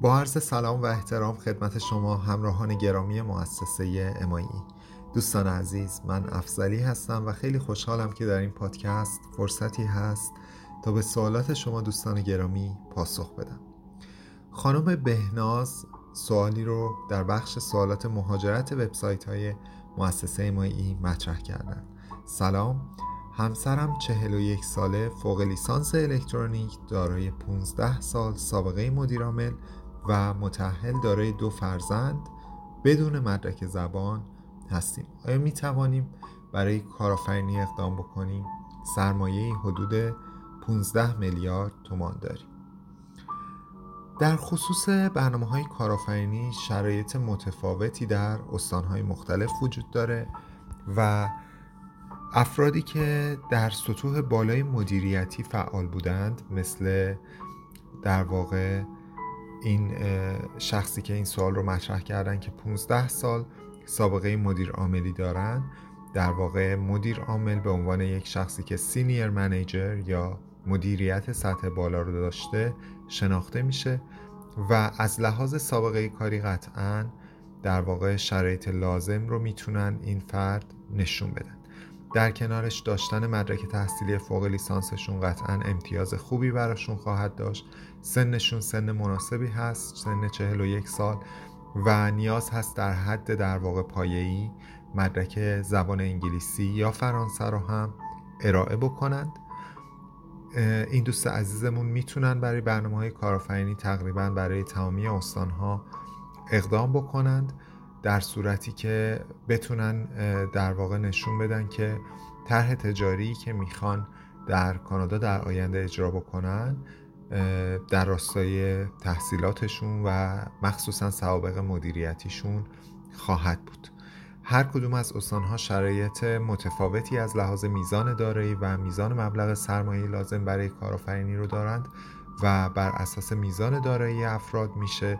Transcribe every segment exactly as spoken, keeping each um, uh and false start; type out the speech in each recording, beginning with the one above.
با عرض سلام و احترام خدمت شما همراهان گرامی مؤسسه ام آی ای. دوستان عزیز، من افضلی هستم و خیلی خوشحالم که در این پادکست فرصتی هست تا به سوالات شما دوستان گرامی پاسخ بدم. خانم بهناز سوالی رو در بخش سوالات مهاجرت وبسایت های مؤسسه ام آی ای مطرح کردن. سلام، همسرم چهل و یک ساله، فوق لیسانس الکترونیک، دارای پانزده سال سابقه مدیرعامل و متأهل، دارای دو فرزند، بدون مدرک زبان هستیم. آیا می توانیم برای کارآفرینی اقدام بکنیم؟ سرمایه حدود پانزده میلیارد تومان داریم. در خصوص برنامه‌های کارآفرینی شرایط متفاوتی در استان‌های مختلف وجود داره و افرادی که در سطوح بالای مدیریتی فعال بودند، مثل در واقع این شخصی که این سوال رو مطرح کردن که پانزده سال سابقه مدیر عاملی دارن، در واقع مدیر عامل به عنوان یک شخصی که سینیر منیجر یا مدیریت سطح بالا رو داشته شناخته میشه و از لحاظ سابقه کاری قطعاً در واقع شرایط لازم رو میتونن این فرد نشون بدن. در کنارش داشتن مدرک تحصیلی فوق لیسانسشون قطعاً امتیاز خوبی براشون خواهد داشت. سنشون سن مناسبی هست، سن چهل و یک سال، و نیاز هست در حد در واقع پایه‌ای مدرک زبان انگلیسی یا فرانسه رو هم ارائه بکنند. این دوست عزیزمون میتونن برای برنامه‌های کارآفرینی تقریباً برای تمامی استان‌ها اقدام بکنند، در صورتی که بتونن در واقع نشون بدن که طرح تجاری که میخوان در کانادا در آینده اجرا بکنن در راستای تحصیلاتشون و مخصوصا سوابق مدیریتیشون خواهد بود. هر کدوم از استان‌ها شرایط متفاوتی از لحاظ میزان دارایی و میزان مبلغ سرمایه لازم برای کارآفرینی رو دارند و بر اساس میزان دارایی افراد میشه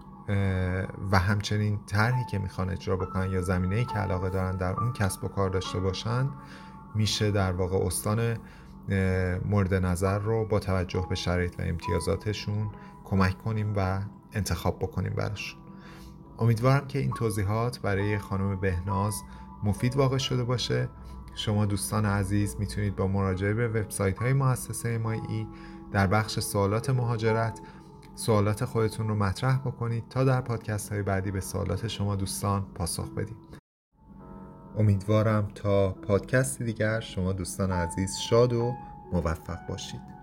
و همچنین طرحی که میخوان اجرا بکنن یا زمینه‌ای که علاقه دارن در اون کسب و کار داشته باشن، میشه در واقع استان مورد نظر رو با توجه به شرایط و امتیازاتشون کمک کنیم و انتخاب بکنیم براشون. امیدوارم که این توضیحات برای خانم بهناز مفید واقع شده باشه. شما دوستان عزیز میتونید با مراجعه به وبسایت های مؤسسه ام آی ای در بخش سوالات مهاجرت سوالات خودتون رو مطرح بکنید تا در پادکست های بعدی به سوالات شما دوستان پاسخ بدیم. امیدوارم تا پادکست دیگر شما دوستان عزیز شاد و موفق باشید.